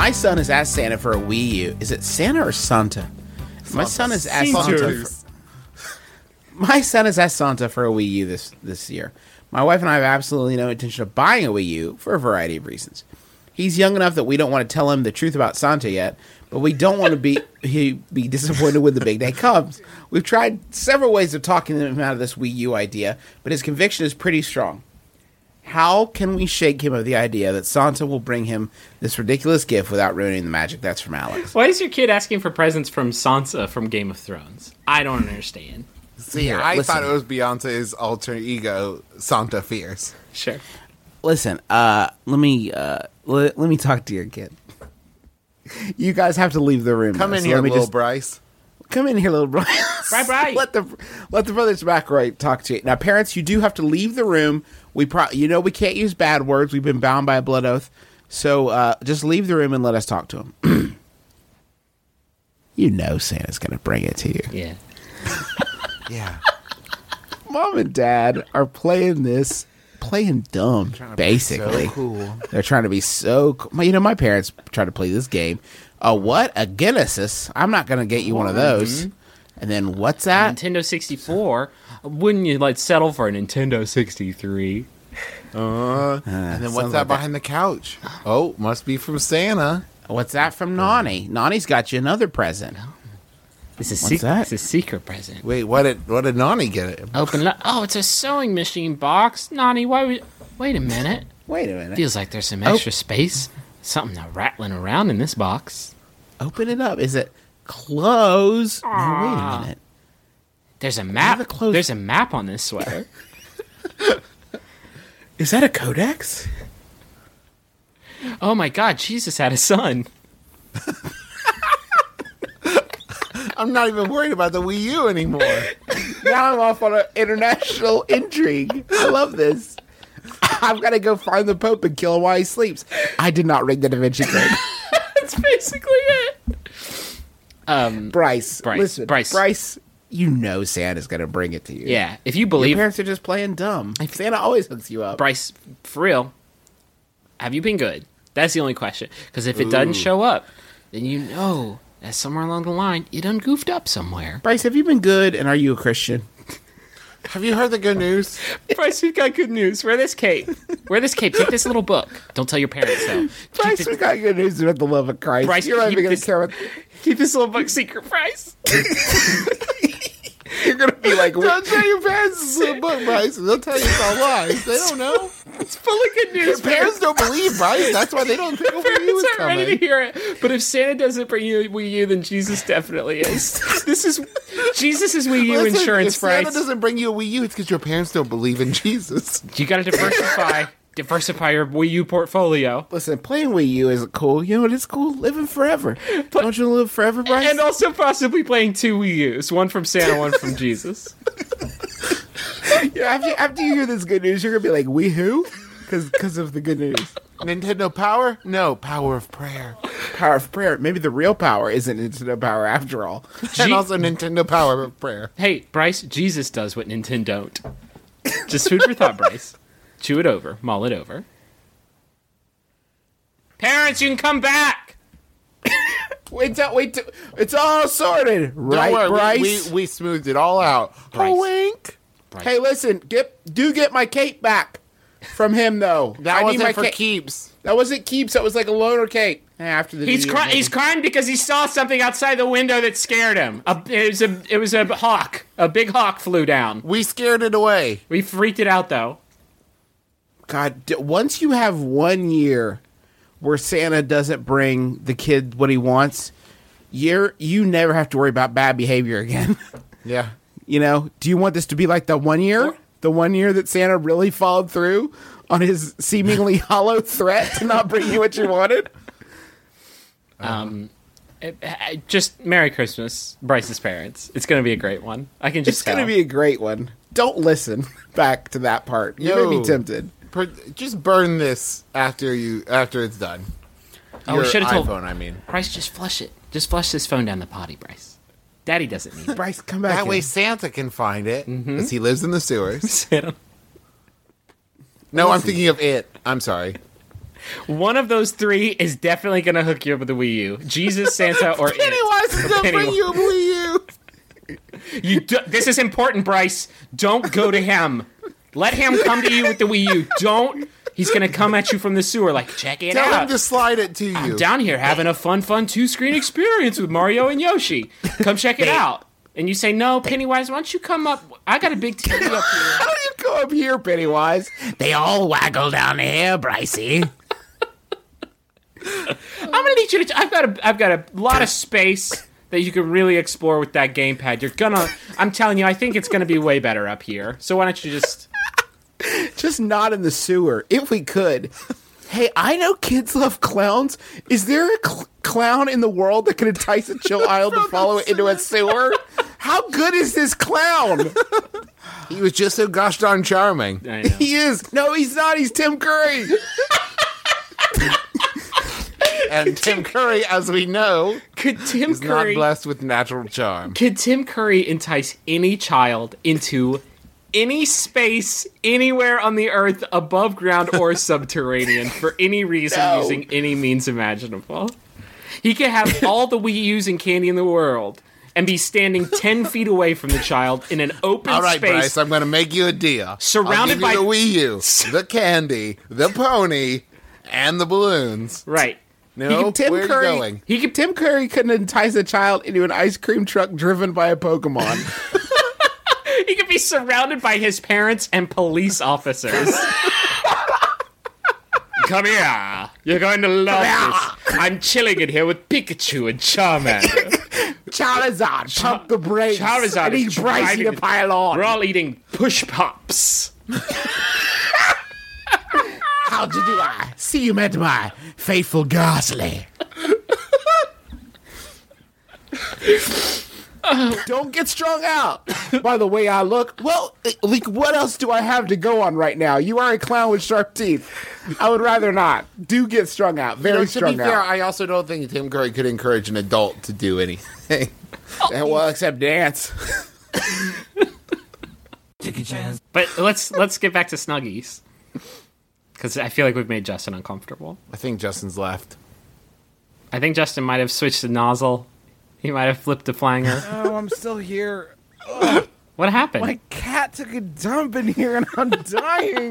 My son has asked Santa for a Wii U. Is it Santa or Santa? My son has asked Santa. My son has asked Santa for a Wii U this year. My wife and I have absolutely no intention of buying a Wii U for a variety of reasons. He's young enough that we don't want to tell him the truth about Santa yet, but we don't want to be disappointed when the big day comes. We've tried several ways of talking him out of this Wii U idea, but his conviction is pretty strong. How can we shake him of the idea that Santa will bring him this ridiculous gift without ruining the magic? That's from Alex. Why is your kid asking for presents from Sansa from Game of Thrones? I don't understand. See, I thought it was Beyonce's alter ego, Santa Fierce. Sure. Listen, let me talk to your kid. You guys have to leave the room. Come in here, little Bryce. Come in here, little Bryce. Bye. Let the brothers McElroy talk to you. Now, parents, you do have to leave the room. We can't use bad words. We've been bound by a blood oath. So just leave the room and let us talk to him. You know Santa's going to bring it to you. Yeah. Yeah. Mom and Dad are playing dumb, basically. So cool. They're trying to be so cool. You know, my parents tried to play this game. What? A Genesis? I'm not going to get you one of those. And then what's that? Nintendo 64. Wouldn't you settle for a Nintendo 63? And then what's that behind the couch? Oh, must be from Santa. What's that from Nani? Nani's got you another present. It's a secret present. Wait, what did Nani get it? Open it up. Oh, it's a sewing machine box. Nani, wait a minute. Wait a minute. Feels like there's some extra space. Something rattling around in this box. Open it up. Is it clothes? No, wait a minute. There's a map. There's a map on this sweater. Is that a codex? Oh my God, Jesus had a son. I'm not even worried about the Wii U anymore. Now I'm off on an international intrigue. I love this. I've got to go find the Pope and kill him while he sleeps. I did not rig the Da Vinci Code. That's basically it. Bryce, listen, Bryce, you know Santa's going to bring it to you. Yeah, if you believe... Your parents are just playing dumb. Santa always hooks you up. Bryce, for real, have you been good? That's the only question. Because if it doesn't show up, then you know that somewhere along the line, you done goofed up somewhere. Bryce, have you been good, and are you a Christian? Have you heard the good news? Bryce, we've got good news. Wear this cape. Take this little book. Don't tell your parents, though. Bryce, we've got good news about the love of Christ. Bryce, you're not even going to care about... Keep this little book secret, Bryce. You're going to be like... Don't tell your parents this little book, Bryce. They'll tell you it's all lies. They don't know. It's full of good news. Your parents don't believe, Bryce. That's why they don't think a Wii U is aren't coming. ready to hear it. But if Santa doesn't bring you Wii U, then Jesus definitely is. Jesus is Wii U insurance, if Bryce. Santa doesn't bring you a Wii U, it's because your parents don't believe in Jesus. You got to diversify your Wii U portfolio. Listen, playing Wii U isn't cool. You know what is cool? Living forever. Don't you live forever, Bryce? And also possibly playing 2 Wii U's. One from Santa, one from Jesus. Yeah, after you hear this good news, you're going to be like, Wii who? Because of the good news. Nintendo Power? No, Power of Prayer. Power of Prayer. Maybe the real power isn't Nintendo Power after all. And also Nintendo Power of Prayer. Hey, Bryce, Jesus does what Nintendo don't. Just food for thought, Bryce. Chew it over. Mull it over. Parents, you can come back! Wait till it's all sorted. Right, Don't worry, Bryce? we smoothed it all out. Bryce. Oh, wink. Bryce. Hey, listen, get my cape back from him, though. That I need wasn't my for keeps. That wasn't keeps. That was like a loaner cape. After the He's crying because he saw something outside the window that scared him. It was a hawk. A big hawk flew down. We scared it away. We freaked it out, though. God, once you have 1 year where Santa doesn't bring the kid what he wants, you never have to worry about bad behavior again. Yeah. You know, do you want this to be like the 1 year? The 1 year that Santa really followed through on his seemingly hollow threat to not bring you what you wanted? Just Merry Christmas, Bryce's parents. It's going to be a great one. I can just It's going to be a great one. Don't listen back to that part. You may be tempted. Just burn this after it's done. We should have told iPhone, I mean. Bryce, just flush it. Just flush this phone down the potty, Bryce. Daddy doesn't need it. Bryce, come back. That way Santa can find it, because he lives in the sewers. Santa. No, I'm thinking of it. I'm sorry. One of those three is definitely going to hook you up with the Wii U. Jesus, Santa, or Pennywise is going to bring you a Wii U. This is important, Bryce. Don't go to him. Let him come to you with the Wii U. Don't. He's going to come at you from the sewer like, check it out. Tell him to slide it to you. I'm down here having a fun 2-screen experience with Mario and Yoshi. Come check it out. And you say, no, Pennywise, why don't you come up? I got a big TV up here. How do you go up here, Pennywise? They all waggle down here, Brycey. I'm gonna need you to. I've got a lot of space that you can really explore with that gamepad. I'm telling you, I think it's gonna be way better up here. So why don't you just not in the sewer, if we could. Hey, I know kids love clowns. Is there a clown in the world that can entice a child to follow it into a sewer? How good is this clown? He was just so gosh darn charming. I know. He is. No, he's not. He's Tim Curry. And Tim Curry, as we know, is not blessed with natural charm. Could Tim Curry entice any child into any space anywhere on the earth, above ground or subterranean, for any reason, using any means imaginable? He could have all the Wii U's and candy in the world and be standing 10 feet away from the child in an open all right, space. Bryce, I'm going to make you a deal. Surrounded I'll give by you the Wii U, the candy, the pony, and the balloons. Right. No, where are you going? Tim Curry couldn't entice a child into an ice cream truck driven by a Pokemon. He could be surrounded by his parents and police officers. Come here. You're going to love this. I'm chilling in here with Pikachu and Charmander. Charizard, pump the brakes. Charizard I need is Brycey to pile on. We're all eating push pops. How'd you do? I see you met my faithful Ghastly. Don't get strung out by the way I look. Well, like, what else do I have to go on right now? You are a clown with sharp teeth. I would rather not. Do get strung out. Very strung to be fair, out. I also don't think Tim Curry could encourage an adult to do anything. Well, except dance. But let's get back to Snuggies. Because I feel like we've made Justin uncomfortable. I think Justin's left. I think Justin might have switched to nozzle. He might have flipped to flanger. Oh, I'm still here. What happened? My cat took a dump in here and I'm dying.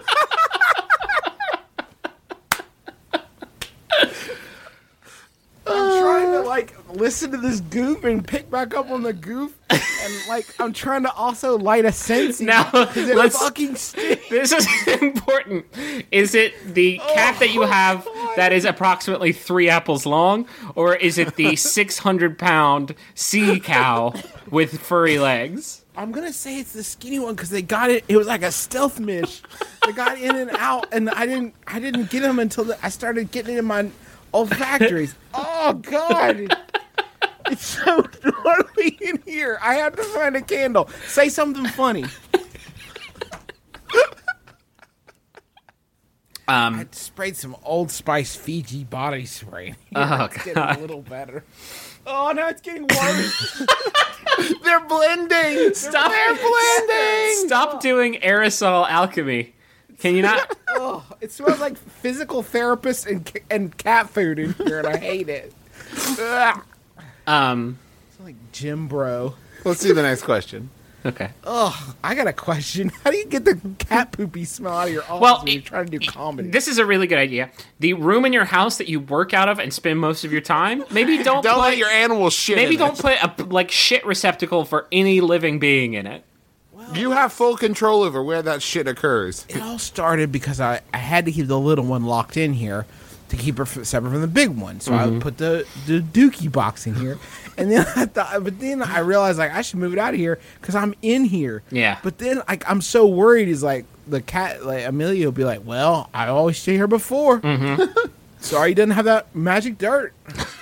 I'm trying to, like, listen to this goof and pick back up on the goof. And, like, I'm trying to also light a Scentsy. Now, let's fucking stick. This is important. Is it the cat that you have that is approximately 3 apples long, or is it the 600-pound sea cow with furry legs? I'm gonna say it's the skinny one because they got it. It was like a stealth mish. They got in and out, and I didn't get them until I started getting it in my olfactories. Oh God. It's so gnarly in here. I have to find a candle. Say something funny. I sprayed some Old Spice Fiji body spray. It's getting a little better. Oh, now it's getting worse. They're blending. They're blending. Stop doing aerosol alchemy. Can you not? Oh, it smells like physical therapist and cat food in here, and I hate it. Ugh. It's like Jim Bro. Let's do the next question. Okay. Oh, I got a question. How do you get the cat poopy smell out of your office when you're trying to do comedy? This is a really good idea. The room in your house that you work out of and spend most of your time, maybe don't let your animal shit Maybe in don't it. put a shit receptacle for any living being in it. You have full control over where that shit occurs. It all started because I had to keep the little one locked in here to keep her separate from the big one. So I would put the dookie box in here. And then I realized, like, I should move it out of here because I'm in here. Yeah. But then, like, I'm so worried. Is like the cat, like Amelia, will be like, "Well, I always stay here before. Sorry, you didn't have that magic dirt."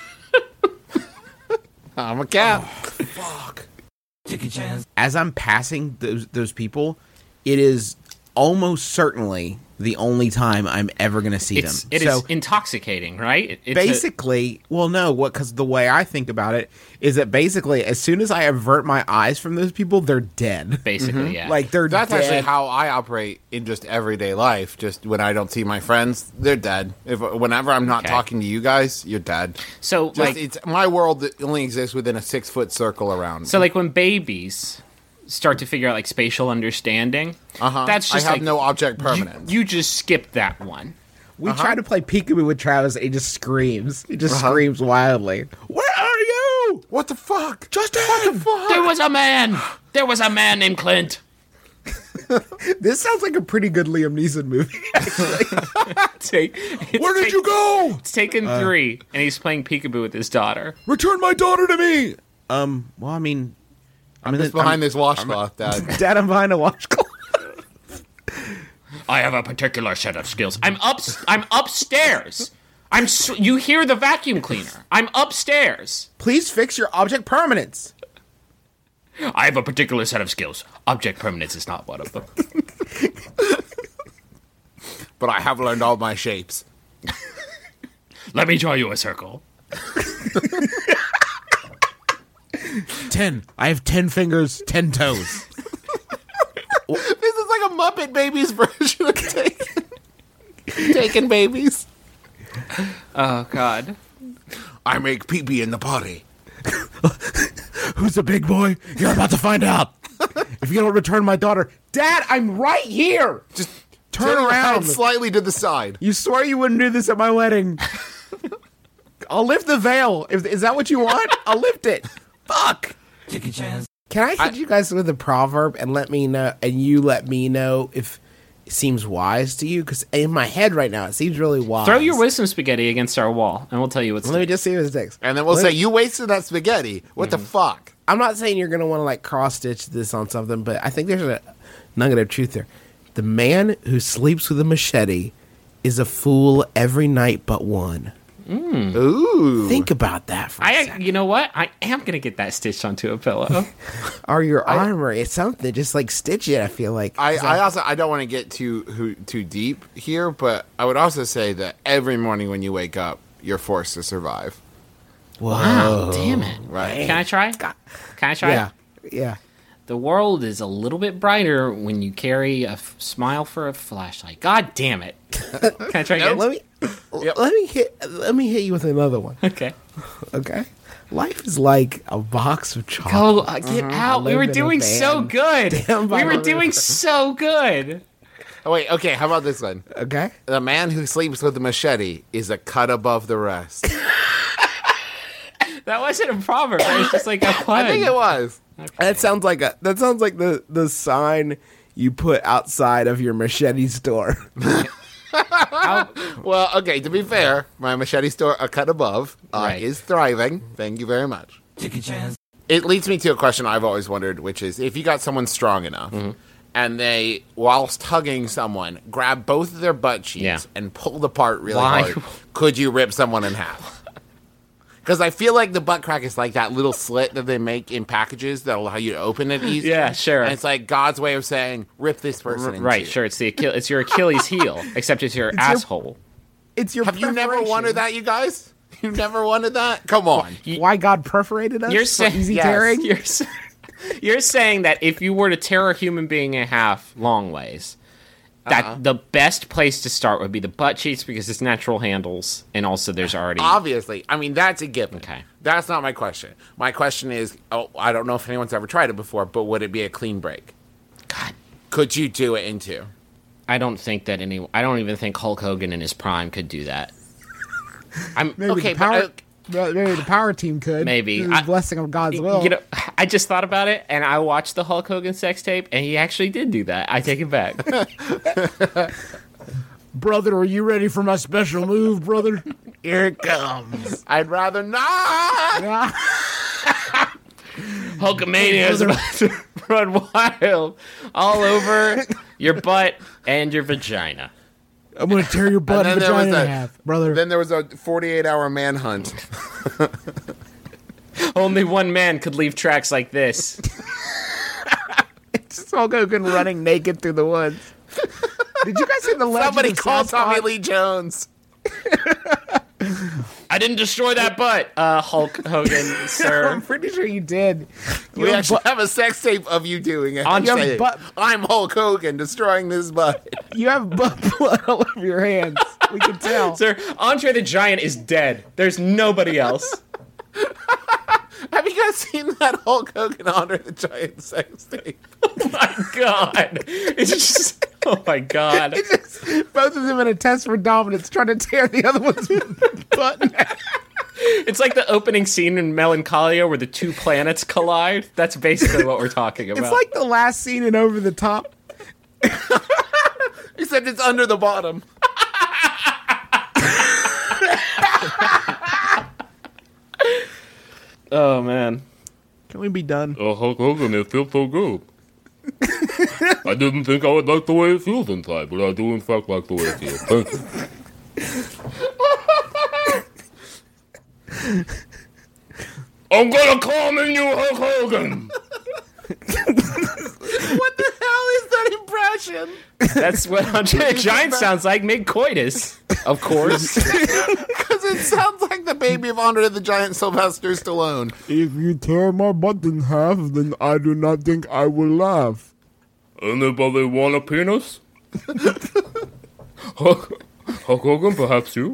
I'm a cat. Oh, fuck. As I'm passing those people, it is almost certainly the only time I'm ever going to see them. It is intoxicating, right? Basically, because the way I think about it is that basically, as soon as I avert my eyes from those people, they're dead. Basically, yeah. Like, they're That's dead. actually how I operate in just everyday life. Just when I don't see my friends, they're dead. Whenever I'm not talking to you guys, you're dead. So, It's my world that only exists within a 6-foot circle around me. So, like, when babies start to figure out, like, spatial understanding, that's just I have no object permanence. You just skip that one. We try to play peekaboo with Travis, and he just screams. He just screams wildly. Where are you? What the fuck? Justin! What the fuck? There was a man! There was a man named Clint! This sounds like a pretty good Liam Neeson movie, actually. Where did you go? It's taken 3, and he's playing peekaboo with his daughter. Return my daughter to me. Well, I mean... I'm just behind this washcloth, Dad. Dad, I'm behind a washcloth. I have a particular set of skills. I'm upstairs. You hear the vacuum cleaner. I'm upstairs. Please fix your object permanence. I have a particular set of skills. Object permanence is not one of them. But I have learned all my shapes. Let me draw you a circle. 10. I have 10 fingers, 10 toes. This is like a Muppet Babies version of Taken Babies. Oh, God. I make pee-pee in the potty. Who's the big boy? You're about to find out. If you don't return my daughter... Dad, I'm right here! Just turn your head around. slightly to the side. You swore you wouldn't do this at my wedding. I'll lift the veil. Is that what you want? I'll lift it. Fuck. Can I hit you guys with a proverb and let me know, and you let me know if it seems wise to you? Because in my head right now, it seems really wise. Throw your wisdom spaghetti against our wall, and we'll tell you what's... Let me just see what it takes. And then we'll say, you wasted that spaghetti. What the fuck? I'm not saying you're going to want to, like, cross-stitch this on something, but I think there's a nugget of truth there. The man who sleeps with a machete is a fool every night but one. Ooh. Think about that for a second. You know what? I am going to get that stitched onto a pillow. Or your armor. It's something. Just, like, stitch it, I feel like. I don't want to get too deep here, but I would also say that every morning when you wake up, you're forced to survive. Wow, damn it. Right. Can I try? Can I try? Yeah. The world is a little bit brighter when you carry a smile for a flashlight. God damn it. Can I try again? Let me hit you with another one. Okay. Okay. Life is like a box of chocolate. Go, get out. We were doing so good. We were doing so good. Oh, wait, okay, how about this one? Okay. The man who sleeps with a machete is a cut above the rest. That wasn't a proverb. It was just like a pun. I think it was. Okay. That sounds like the sign you put outside of your machete store. Well, okay, to be fair, my machete store, a cut above, is thriving. Thank you very much. It leads me to a question I've always wondered, which is, if you got someone strong enough, and they, whilst hugging someone, grab both of their butt cheeks and pulled apart really hard, could you rip someone in half? Because I feel like the butt crack is like that little slit that they make in packages that allow you to open it easier. Yeah, sure. And it's like God's way of saying, rip this person in right, two. sure. It's your Achilles heel, except it's your asshole. It's your Have you never wanted that, you guys? You never wanted that? Come on. Why God perforated us? You're saying easy tearing? You're saying that if you were to tear a human being in half long ways, that the best place to start would be the butt cheeks because it's natural handles, and also there's already... Obviously. I mean, that's a given. Okay. That's not my question. My question is, I don't know if anyone's ever tried it before, but would it be a clean break? God. Could you do it in two? I don't even think Hulk Hogan in his prime could do that. Maybe the power team could. Maybe. The blessing of God's will. You know, I just thought about it, and I watched the Hulk Hogan sex tape, and he actually did do that. I take it back. Brother, are you ready for my special move, brother? Here it comes. I'd rather not. Hulkamania is about to run wild all over your butt and your vagina. I'm going to tear your butt and vagina in half, brother. Then there was a 48-hour manhunt. Only one man could leave tracks like this. It's just Hulk Hogan running naked through the woods. Did you guys see the Legend Somebody of call Sasquatch? Tommy Lee Jones. I didn't destroy that butt, Hulk Hogan, I'm sir. pretty sure you did. We actually have a sex tape of you doing it. On You your say, butt. I'm Hulk Hogan destroying this butt. You have butt blood all over your hands. We can tell. Sir, Andre the Giant is dead. There's nobody else. Have you guys seen that Hulk Hogan Andre the Giant sex tape? Oh my god. It's just, oh my god. It's just both of them in a test for dominance, trying to tear the other one's butt. It's like the opening scene in Melancholia where the two planets collide. That's basically what we're talking about. It's like the last scene in Over the Top. Except it's under the bottom. oh man. Can we be done? Hulk Hogan, it feels so good. I didn't think I would like the way it feels inside, but I do in fact like the way it feels. Thank you. I'm gonna call me new Hulk Hogan! What the hell is that impression? That's what Andre the Giant sounds like mid-coitus. Of course. Because it sounds like the baby of Andre the Giant, Sylvester Stallone. If you tear my butt in half, then I do not think I will laugh. Anybody want a penis? Hulk Hogan, perhaps you?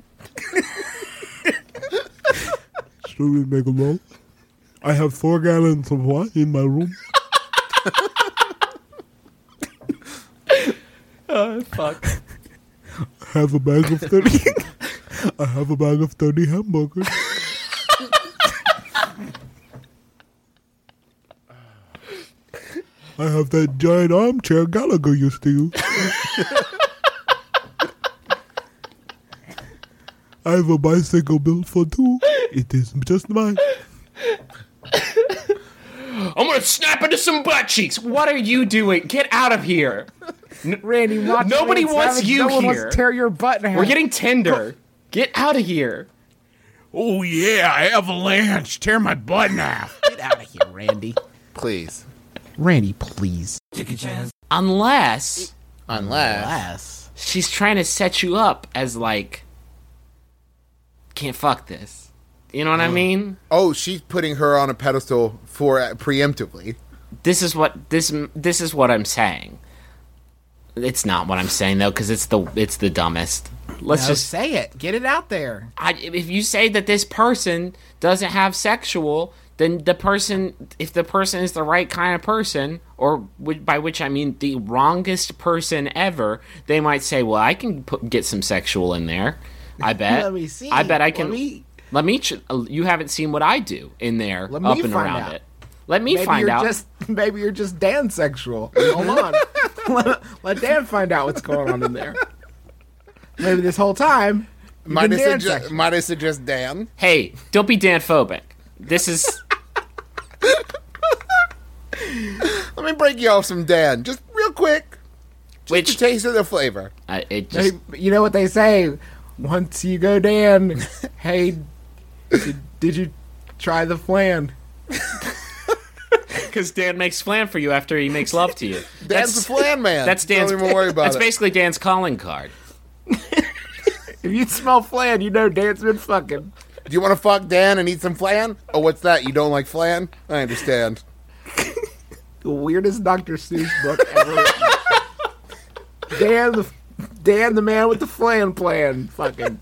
Should we make a roll? I have 4 gallons of wine in my room. Oh, fuck. I have a bag of 30. I have a bag of 30 hamburgers. I have that giant armchair Gallagher used to use. I have a bicycle built for 2. It is just mine. I'm gonna snap into some butt cheeks. What are you doing? Get out of here. Randy, watch Nobody Lance wants Savage. you no one here. wants to tear your butt in half. We're getting tender. Get out of here. Oh, yeah, avalanche. Tear my butt in half. Get out of here, Randy. Please. Randy, please. Unless Unless. she's trying to set you up as like, can't fuck this. You know what I mean? Oh, she's putting her on a pedestal for preemptively. This is what this is what I'm saying. It's not what I'm saying though, because it's the dumbest. Let's just say it. Get it out there. if you say that this person doesn't have sexual, then if the person is the right kind of person, or by which I mean the wrongest person ever, they might say, well, I can get some sexual in there. I bet. Let me see. I bet I can. You haven't seen what I do in there, Let me up and find around out. it. Let me find out. Maybe you're just Dan sexual. Hold on. let Dan find out what's going on in there. Maybe this whole time, Might I suggest Dan? Hey, don't be Dan-phobic. This is... Let me break you off some Dan, just real quick. Just to taste of the flavor. You know what they say? Once you go Dan, hey, did you try the flan? Because Dan makes flan for you after he makes love to you. Dan's the flan man. That's Dan's. Don't even worry about that's it. basically Dan's calling card. If you smell flan, you know Dan's been fucking. Do you want to fuck Dan and eat some flan? Oh, what's that? You don't like flan? I understand. The weirdest Dr. Seuss book ever written. Dan the man with the flan plan. Fucking.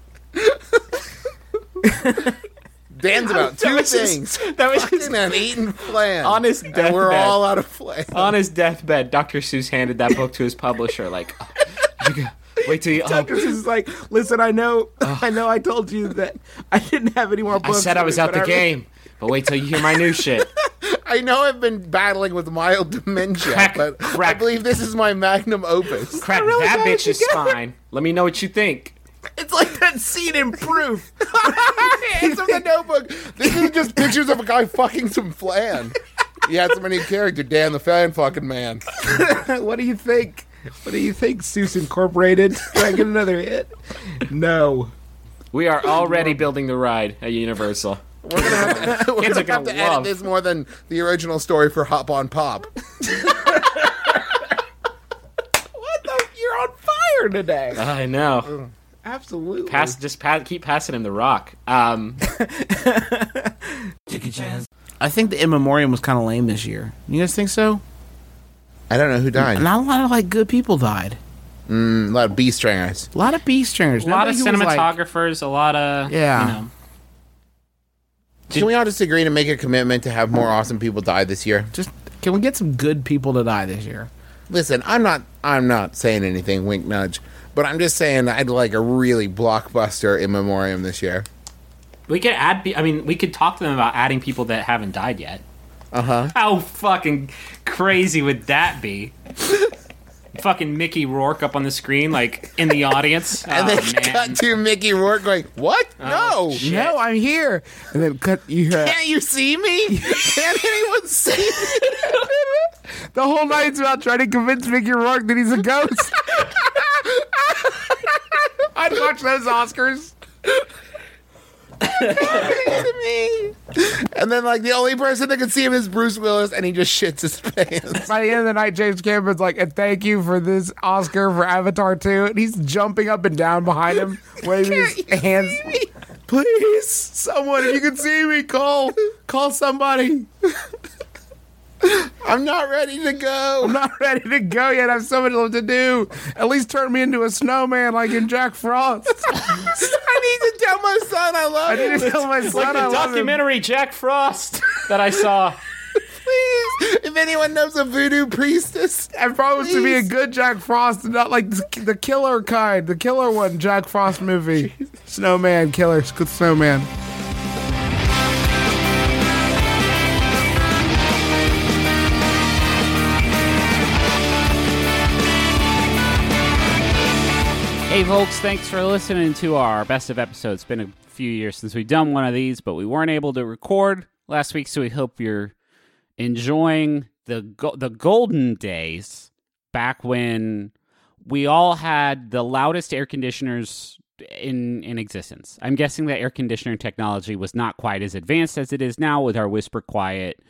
Dan's about two things. That was fucking and eating flan. On his and deathbed. we're all out of flan. On his deathbed, Dr. Seuss handed that book to his publisher, like, wait till you... Dr. Seuss is like, listen, I know I told you that I didn't have any more I books. said I was out the game, but wait till you hear my new shit. I know I've been battling with mild dementia, but I believe this is my magnum opus. Crack, that bitch is fine. Let me know what you think. It's like that scene in Proof. It's from the Notebook. This is just pictures of a guy fucking some flan. He had so many character, Dan the fan fucking man. What do you think? What do you think, Seuss Incorporated? Can I get another hit? No. We are already building the ride at Universal. We're gonna have to, Kids are have gonna to edit love. this more than the original story for Hop on Pop. What the? You're on killer today. I know. Absolutely. Keep passing him the rock. I think the In Memoriam was kind of lame this year. You guys think so? I don't know who died. Not a lot of good people died. A lot of B stringers. A lot of B stringers. A lot of cinematographers. A lot of Can we all just agree to make a commitment to have more awesome people die this year? Can we get some good people to die this year? Listen, I'm not saying anything, wink nudge, but I'm just saying I'd like a really blockbuster In Memoriam this year. We could we could talk to them about adding people that haven't died yet. How fucking crazy would that be? Fucking Mickey Rourke up on the screen, in the audience. And then cut to Mickey Rourke going, "What? No. No, I'm here." And then you hear, Can't you see me? Can't anyone see me? the whole night's about trying to convince Mickey Rourke that he's a ghost. I'd watch those Oscars. And then the only person that can see him is Bruce Willis, and he just shits his pants. By the end of the night, James Cameron's like, "And thank you for this Oscar for Avatar 2. And he's jumping up and down behind him, waving his hands. Please, someone, if you can see me, call somebody. I'm not ready to go. I'm not ready to go yet. I have so much to do. At least turn me into a snowman like in Jack Frost." I need to tell my son I love him. I need to tell my son I the love him. documentary Jack Frost that I saw. Please, if anyone knows a voodoo priestess, I promise to be a good Jack Frost and not like the killer kind. The killer one, Jack Frost movie. Snowman, killer, snowman. Hey folks, thanks for listening to our best of episodes. It's been a few years since we've done one of these, but we weren't able to record last week, so we hope you're enjoying the golden days back when we all had the loudest air conditioners in existence. I'm guessing that air conditioner technology was not quite as advanced as it is now with our whisper quiet,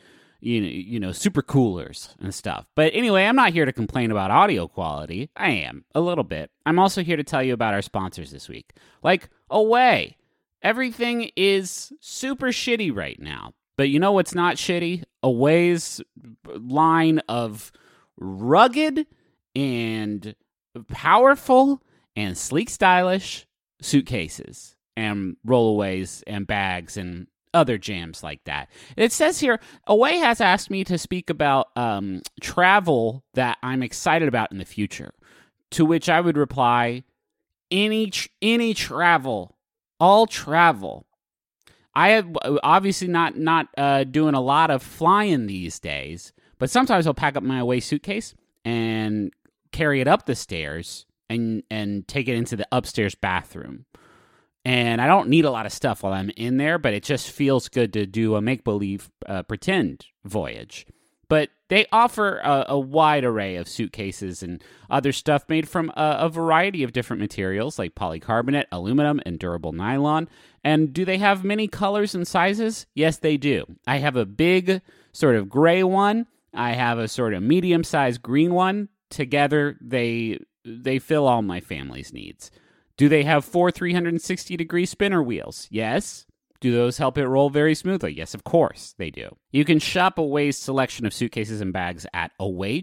super coolers and stuff. But anyway, I'm not here to complain about audio quality. I am, a little bit. I'm also here to tell you about our sponsors this week. Away. Everything is super shitty right now. But you know what's not shitty? Away's line of rugged and powerful and sleek stylish suitcases and rollaways and bags and other jams like that. It says here, Away has asked me to speak about travel that I'm excited about in the future, to which I would reply, any travel, all travel. I have obviously not doing a lot of flying these days, but sometimes I'll pack up my Away suitcase and carry it up the stairs and take it into the upstairs bathroom. And I don't need a lot of stuff while I'm in there, but it just feels good to do a make-believe pretend voyage. But they offer a wide array of suitcases and other stuff made from a variety of different materials like polycarbonate, aluminum, and durable nylon. And do they have many colors and sizes? Yes, they do. I have a big sort of gray one. I have a sort of medium-sized green one. Together, they fill all my family's needs. Do they have 4 360-degree spinner wheels? Yes. Do those help it roll very smoothly? Yes, of course they do. You can shop Away's selection of suitcases and bags at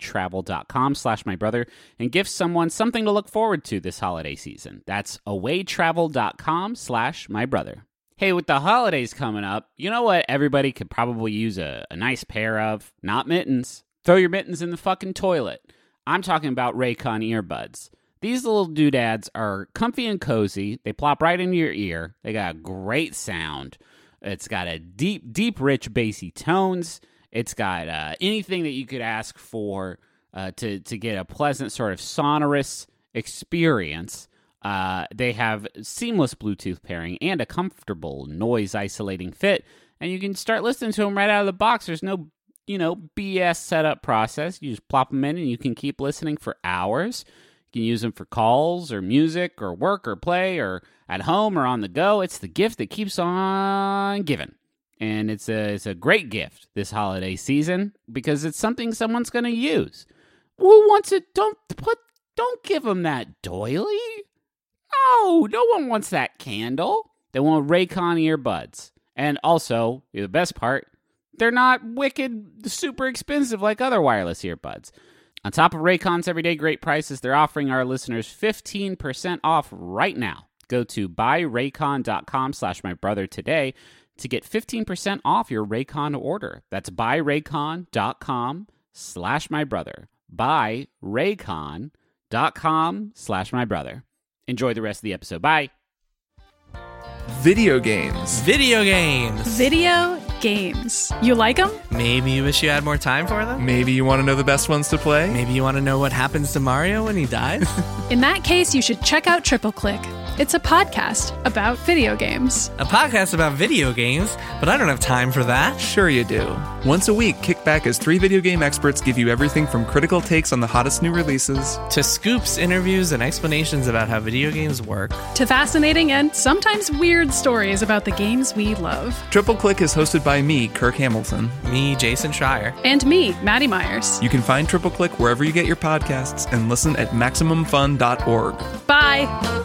awaytravel.com/mybrother and give someone something to look forward to this holiday season. That's awaytravel.com/mybrother. Hey, with the holidays coming up, you know what everybody could probably use a nice pair of? Not mittens. Throw your mittens in the fucking toilet. I'm talking about Raycon earbuds. These little doodads are comfy and cozy. They plop right into your ear. They got a great sound. It's got a deep, rich, bassy tones. It's got anything that you could ask for to get a pleasant sort of sonorous experience. They have seamless Bluetooth pairing and a comfortable noise-isolating fit. And you can start listening to them right out of the box. There's no, BS setup process. You just plop them in and you can keep listening for hours. You can use them for calls or music or work or play or at home or on the go. It's the gift that keeps on giving. And it's a great gift this holiday season because it's something someone's going to use. Who wants it? Don't Don't give them that doily. No one wants that candle. They want Raycon earbuds. And also, the best part, they're not wicked super expensive like other wireless earbuds. On top of Raycon's everyday great prices, they're offering our listeners 15% off right now. Go to buyraycon.com/mybrother today to get 15% off your Raycon order. That's buyraycon.com/mybrother. buyraycon.com/mybrother. Enjoy the rest of the episode. Bye. Video games. Video games. Video games. You like them? Maybe you wish you had more time for them? Maybe you want to know the best ones to play? Maybe you want to know what happens to Mario when he dies? In that case, you should check out Triple Click. It's a podcast about video games. A podcast about video games? But I don't have time for that. Sure you do. Once a week, kick back as 3 video game experts give you everything from critical takes on the hottest new releases to scoops, interviews, and explanations about how video games work. To fascinating and sometimes weird stories about the games we love. Triple Click is hosted by me, Kirk Hamilton. Me, Jason Schreier. And me, Maddie Myers. You can find Triple Click wherever you get your podcasts and listen at MaximumFun.org. Bye.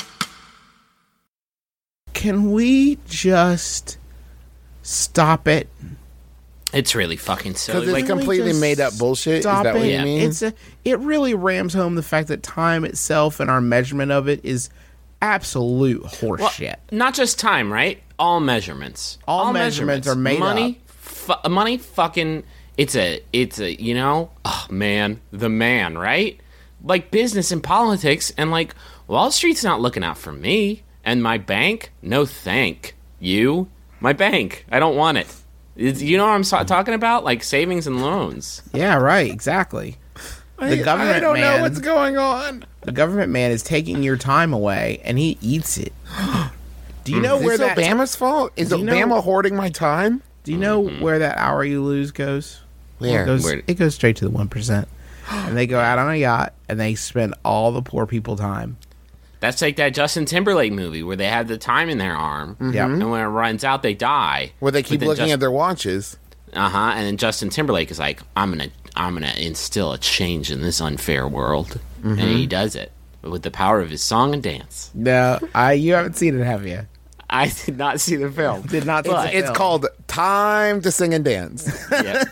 Can we just stop it? It's really fucking silly. Because it's completely made up bullshit. Is that what you mean? It really rams home the fact that time itself and our measurement of it is absolute horseshit. Well, not just time, right? All measurements. All measurements are made up. Money fucking... It's a, oh man, the man, right? Like business and politics, and like Wall Street's not looking out for me. And my bank? No thank you. My bank. I don't want it. You know what I'm talking about? Like savings and loans. Yeah, right. Exactly. The government I don't man, know what's going on. The government man is taking your time away, and he eats it. Do you know where that... Obama's fault? Is Obama hoarding my time? Do you know where that hour you lose goes? Where? It goes straight to the 1%. And they go out on a yacht, and they spend all the poor people time. That's like that Justin Timberlake movie where they have the time in their arm, and when it runs out, they die. Where they keep looking at their watches. And then Justin Timberlake is like, I'm gonna instill a change in this unfair world, and he does it with the power of his song and dance. No, you haven't seen it, have you? I did not see the film. Did not see the film. It's called Time to Sing and Dance. Yeah.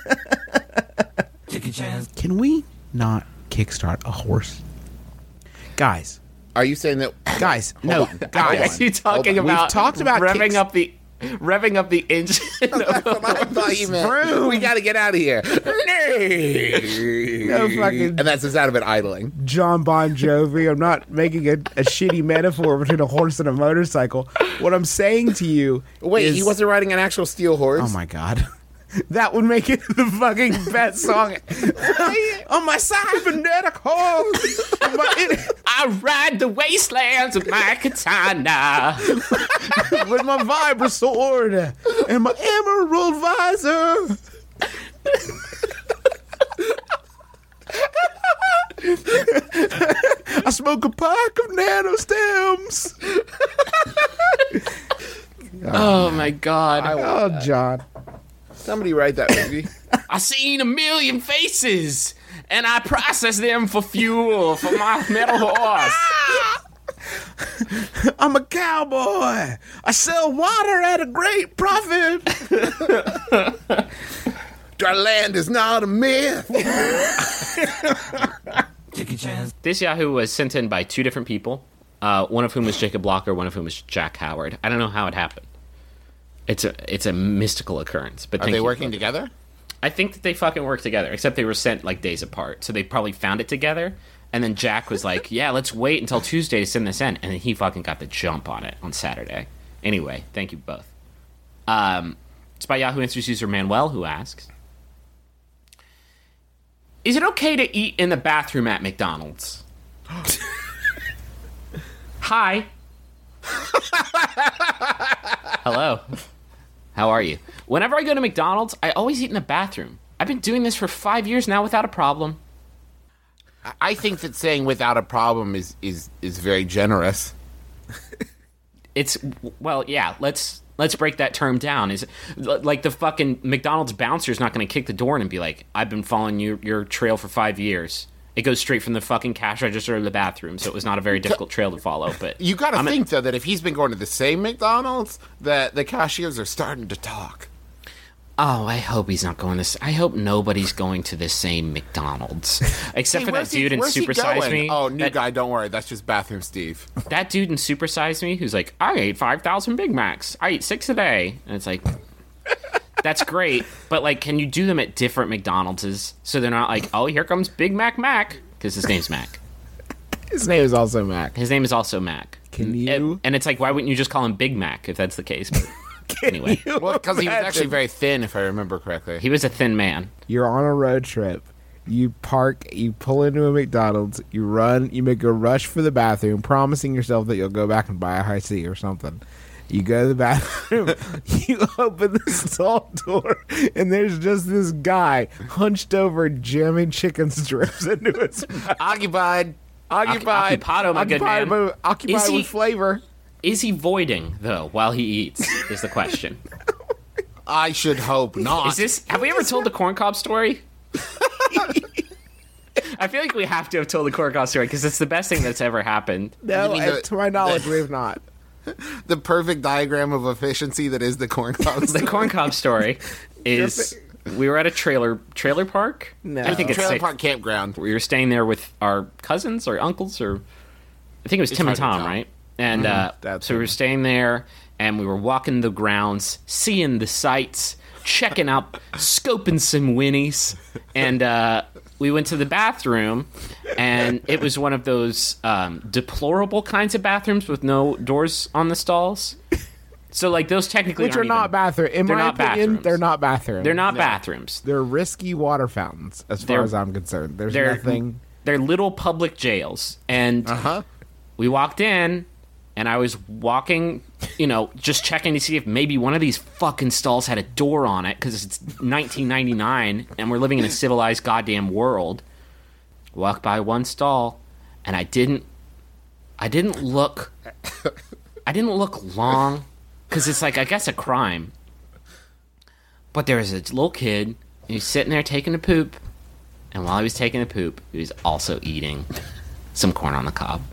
Can we not kickstart a horse, guys? Are you saying that? Guys, no. Guys, are you talking about? We've talked about revving up the engine. That's what I thought you meant. We got to get out of here. No fucking. And that's the sound of it idling. John Bon Jovi. I'm not making a shitty metaphor between a horse and a motorcycle. What I'm saying to you is, he wasn't riding an actual steel horse. Oh my god. That would make it the fucking best song. On my cybernetic horse. I ride the wastelands with my katana. With my vibra sword and my emerald visor. I smoke a pack of nano stems. Oh my god. Oh, John. Somebody write that movie. I seen a million faces, and I process them for fuel for my metal horse. I'm a cowboy. I sell water at a great profit. Our land is not a myth. This Yahoo was sent in by 2 different people, one of whom was Jacob Blocker, one of whom was Jack Howard. I don't know how it happened. It's a mystical occurrence. But are they working together? I think that they fucking work together, except they were sent like days apart. So they probably found it together. And then Jack was like, yeah, let's wait until Tuesday to send this in. And then he fucking got the jump on it on Saturday. Anyway, thank you both. It's by Yahoo Answers user Manuel, who asks, is it okay to eat in the bathroom at McDonald's? Hi. Hello. How are you? Whenever I go to McDonald's, I always eat in the bathroom. I've been doing this for 5 years now without a problem. I think that saying without a problem is very generous. It's, well, yeah, let's break that term down. Is like the fucking McDonald's bouncer's not going to kick the door in and be like, I've been following your trail for 5 years, It goes straight from the fucking cash register to the bathroom, so it was not a very difficult trail to follow. But you got to think, though, that if he's been going to the same McDonald's, that the cashiers are starting to talk. Oh, I hope he's not going to... I hope nobody's going to the same McDonald's. Except for that dude in Super Size Me. Oh, new guy, don't worry. That's just Bathroom Steve. That dude in Super Size Me who's like, I ate 5,000 Big Macs. I eat 6 a day. And it's like... That's great, but like, can you do them at different McDonald's so they're not like, oh, here comes Big Mac Mac, because his name's Mac. His name is also Mac. His name is also Mac. Can you? And it's like, why wouldn't you just call him Big Mac if that's the case? But anyway, well, because he was actually very thin, if I remember correctly. He was a thin man. You're on a road trip. You park. You pull into a McDonald's. You run. You make a rush for the bathroom, promising yourself that you'll go back and buy a high C or something. You go to the bathroom, you open the stall door, and there's just this guy hunched over jamming chicken strips into his mouth. Occupied, Occupado, my good man. Occupied with flavor. Is he voiding, though, while he eats, is the question. I should hope not. Have we ever told the corn cob story? I feel like we have to have told the corn cob story, because it's the best thing that's ever happened. No, to my knowledge, we have not. The perfect diagram of efficiency that is the corn cob story. The corn cob story is we were at a trailer park. No. I think it's trailer park campground. We were staying there with our cousins or uncles, or I think it was Tim and Tom, right? And so we were staying there, and we were walking the grounds, seeing the sights, checking out, scoping some winnies, and we went to the bathroom, and it was one of those deplorable kinds of bathrooms with no doors on the stalls. So, like, those technically Which are not bathrooms. In my opinion, they're not bathrooms. They're not bathrooms. They're risky water fountains, as far as I'm concerned. There's nothing... They're little public jails. And we walked in, and I was walking, just checking to see if maybe one of these fucking stalls had a door on it, because it's 1999, and we're living in a civilized goddamn world. Walked by one stall, and I didn't look long, because it's like, I guess, a crime. But there was a little kid, and he was sitting there taking a poop, and while he was taking a poop, he was also eating some corn on the cob.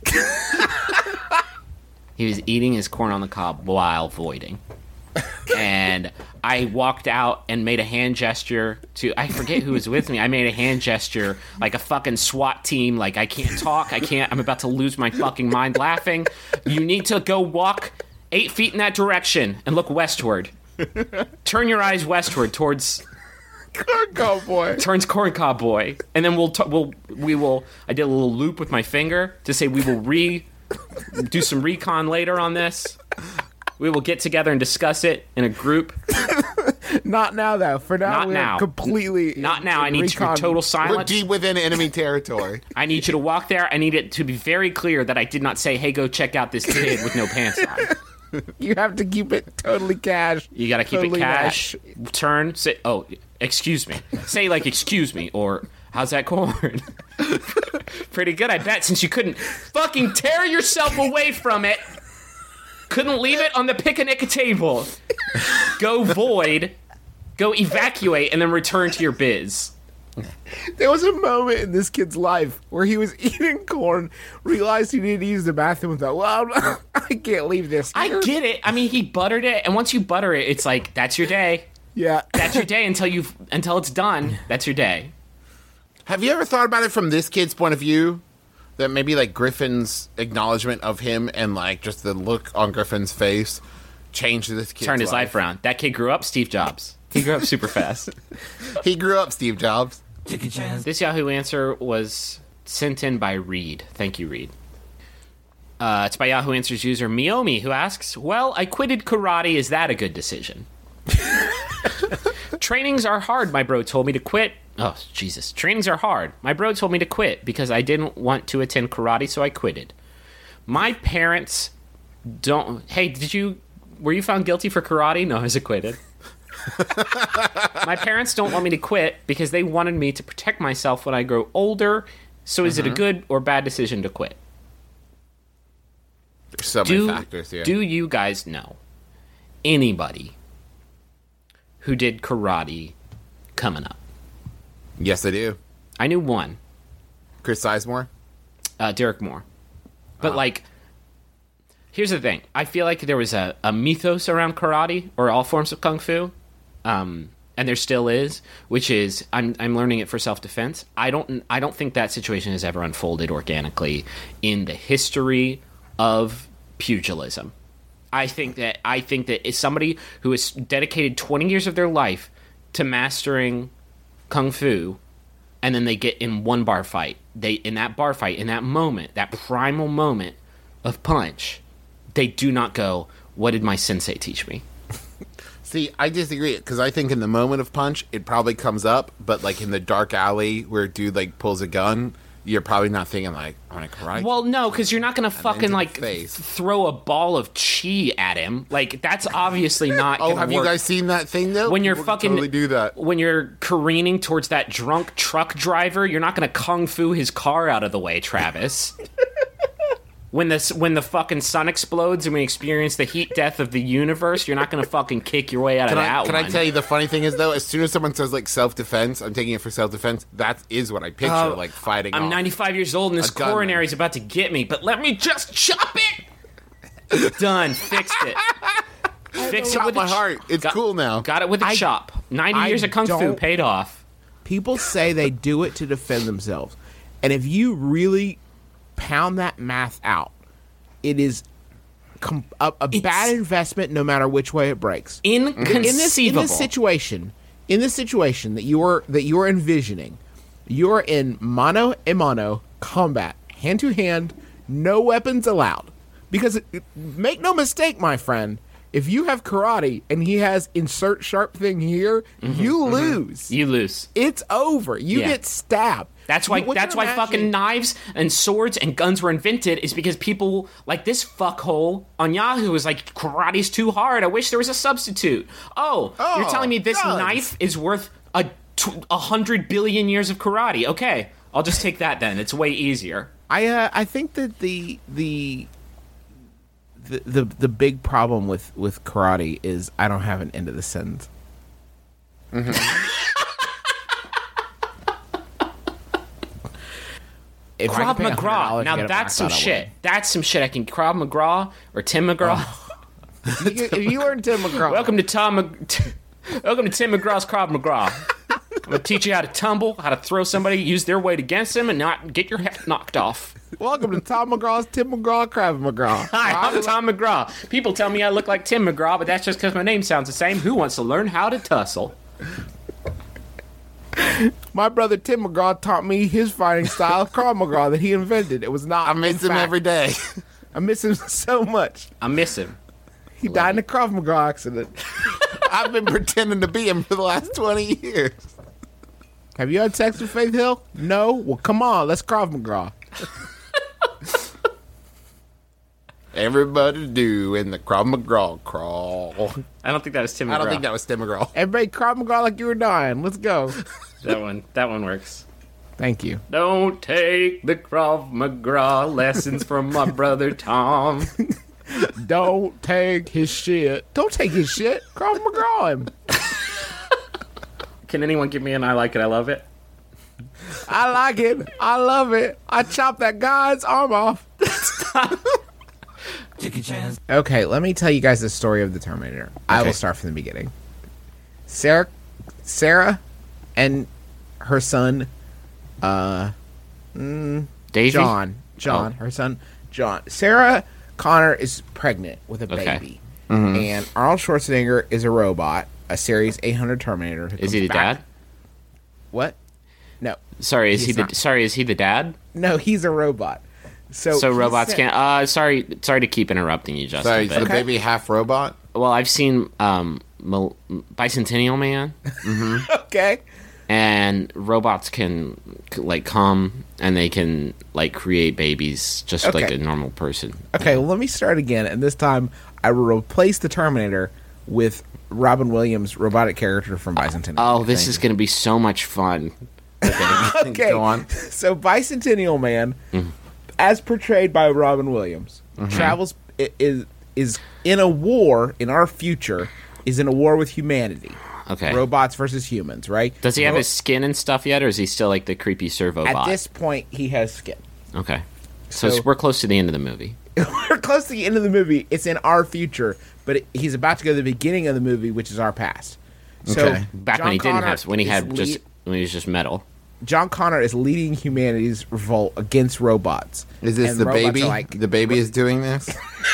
He was eating his corn on the cob while voiding. And I walked out and made a hand gesture to... I forget who was with me. I made a hand gesture like a fucking SWAT team. Like, I can't talk. I'm about to lose my fucking mind laughing. You need to go walk 8 feet in that direction and look westward. Turn your eyes westward towards... Corn Cob Boy. Turns Corn Cob Boy. And then we will... I did a little loop with my finger to say we will do some recon later on this. We will get together and discuss it in a group. Not now, though. For now, we're completely... Not now. I need your total silence. We're deep within enemy territory. I need you to walk there. I need it to be very clear that I did not say, hey, go check out this kid with no pants on. You have to keep it totally cash. You got to keep it cash. Turn. Say, oh, excuse me. Say, like, excuse me, or... How's that corn? Pretty good, I bet, since you couldn't fucking tear yourself away from it. Couldn't leave it on the picnic table. Go void, go evacuate, and then return to your biz. There was a moment in this kid's life where he was eating corn, realized he needed to use the bathroom, and thought, well, I can't leave this here. I get it. I mean, he buttered it, and once you butter it, it's like, that's your day. Yeah. That's your day until it's done. That's your day. Have you ever thought about it from this kid's point of view? That maybe, like, Griffin's acknowledgement of him and, like, just the look on Griffin's face changed this kid's Turned his life around. That kid grew up Steve Jobs. He grew up super fast. He grew up Steve Jobs. This Yahoo answer was sent in by Reed. Thank you, Reed. It's by Yahoo Answers user Miomi, who asks, well, I quitted karate. Is that a good decision? Trainings are hard, my bro told me to quit. Oh, Jesus. Trainings are hard. My bro told me to quit because I didn't want to attend karate, so I quitted. My parents don't... Hey, were you found guilty for karate? No, I was acquitted. My parents don't want me to quit because they wanted me to protect myself when I grow older, so is it a good or bad decision to quit? There's so many factors here. Do you guys know anybody who did karate coming up? Yes, I do. I knew one. Chris Sizemore? Derek Moore. But, like, here's the thing. I feel like there was a mythos around karate, or all forms of kung fu, and there still is, which is I'm learning it for self-defense. I don't think that situation has ever unfolded organically in the history of pugilism. I think that it's somebody who has dedicated 20 years of their life to mastering kung fu, and then they get in one bar fight. In that moment, that primal moment of punch, they do not go, what did my sensei teach me? See, I disagree, because I think in the moment of punch, it probably comes up, but like in the dark alley where a dude like pulls a gun, you're probably not thinking like, I'm gonna karate. Well, no, because you're not gonna fucking like throw a ball of chi at him. Like, that's obviously not. Oh, have you guys seen that thing though? When you're People fucking totally do that. When you're careening towards that drunk truck driver, you're not gonna kung fu his car out of the way, Travis. When the fucking sun explodes and we experience the heat death of the universe, you're not gonna fucking kick your way out of that Can one. I tell you the funny thing is though, as soon as someone says like self-defense, I'm taking it for self-defense, that is what I picture, like fighting I'm off 95 years old and this gunman. coronary's about to get me, but let me just chop it! Done. Fixed it. Fixed it with my heart. It's cool now. Got it with a chop. 90 years of kung fu paid off. People say they do it to defend themselves. And if you really pound that math out, it is a bad investment no matter which way it breaks. Inconceivable. In this situation that you are envisioning, you are in mano a mano combat, hand to hand, no weapons allowed. Because make no mistake, my friend, if you have karate and he has insert sharp thing here, you lose. You lose. It's over. You get stabbed. That's why fucking knives and swords and guns were invented, is because people like this fuckhole on Yahoo is like, karate's too hard. I wish there was a substitute. Oh, you're telling me this knife is worth 100 billion years of karate? Okay, I'll just take that then. It's way easier. I think that the big problem with karate is I don't have an end of the sentence. Mm-hmm. Krav McGraw. Now that's some shit. That's some shit. I can Krav McGraw or Tim McGraw. If you learn Tim McGraw, welcome to Tim McGraw's Krav McGraw. I'm gonna teach you how to tumble, how to throw somebody, use their weight against them, and not get your head knocked off. Welcome to Tom McGraw's Tim McGraw Krav McGraw. Hi, I'm Tom McGraw. People tell me I look like Tim McGraw, but that's just because my name sounds the same. Who wants to learn how to tussle? My brother Tim McGraw taught me his fighting style, Krav McGraw, that he invented. It was not. I miss him every day. I miss him so much. I miss him. He died in a Krav McGraw accident. I've been pretending to be him for the last 20 years. Have you had sex with Faith Hill? No? Well, come on. Let's Krav McGraw. Everybody do in the Krav McGraw crawl. I don't think that was Tim McGraw. I don't think that was Tim McGraw. Everybody Krav McGraw like you were dying. Let's go. That one works. Thank you. Don't take the Krav McGraw lessons from my brother Tom. Don't take his shit. Don't take his shit. Krav McGraw him. Can anyone give me an I like it, I love it? I like it. I love it. I chopped that guy's arm off. Okay, let me tell you guys the story of the Terminator. Okay. I will start from the beginning. Sarah and her son, Davey? John, her son, John. Sarah Connor is pregnant with a baby. Mm-hmm. And Arnold Schwarzenegger is a robot, a Series 800 Terminator. Is he the dad? What? No. Sorry, is he the dad? No, he's a robot. So robots can't. Sorry to keep interrupting you, Justin. Sorry, is the baby half robot? Well, I've seen Bicentennial Man. Mm-hmm. Okay. And robots can like come and they can like create babies just like a normal person. Okay, well, let me start again, and this time I will replace the Terminator with Robin Williams' robotic character from Bicentennial. Oh, this is going to be so much fun. Okay, go on. So Bicentennial Man, as portrayed by Robin Williams, travels is in a war in our future. Is in a war with humanity. Okay. Robots versus humans, right? Does he have his skin and stuff yet, or is he still like the creepy servo bot? At this point, he has skin. Okay. So So- we're close to the end of the movie. We're close to the end of the movie. It's in our future, but he's about to go to the beginning of the movie, which is our past. So Okay. Back John when he didn't Connor have, when he is had just, when he was just metal. John Connor is leading humanity's revolt against robots. Is this And the robots baby? are like- The baby is doing this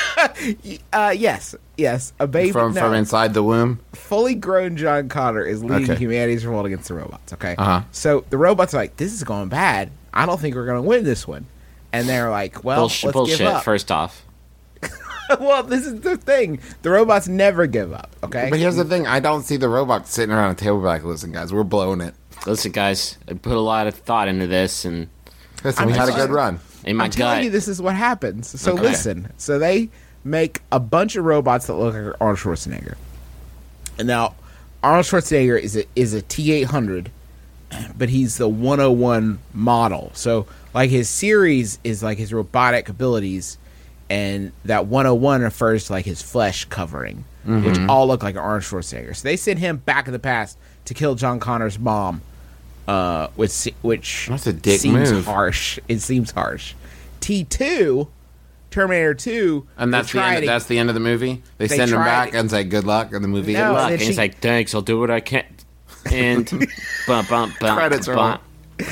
Yes, a baby from inside the womb. fully grown John Connor is leading Okay. humanity's revolt against the robots. Okay, Uh-huh. so the robots are like, "This is going bad. I don't think we're going to win this one," and they're like, "Well, Bullshit. let's Bullshit. give up." First off, Well, this is the thing: the robots never give up. Okay, But here's the thing: I don't see the robots sitting around a table like, "Listen, guys, we're blowing it. listen, guys, I put a lot of thought into this, and Listen, we had a good run." in my I'm telling gut, you, this is what happens. So Okay. listen. So they make a bunch of robots that look like Arnold Schwarzenegger. And now, Arnold Schwarzenegger is a T-800, but he's the 101 model. So like his series is like his robotic abilities, and that 101 refers to like his flesh covering, which all look like Arnold Schwarzenegger. So they send him back in the past to kill John Connor's mom. Which That's a dick seems move. harsh. It seems harsh. T2, Terminator 2, And that's they the try end. to- That's the end of the movie. They send him tried back to- and say good luck, and the movie. No, ends. and luck. then And he's she- like, "Thanks, I'll do what I can." And bump, bump, bump, Credits roll. bump.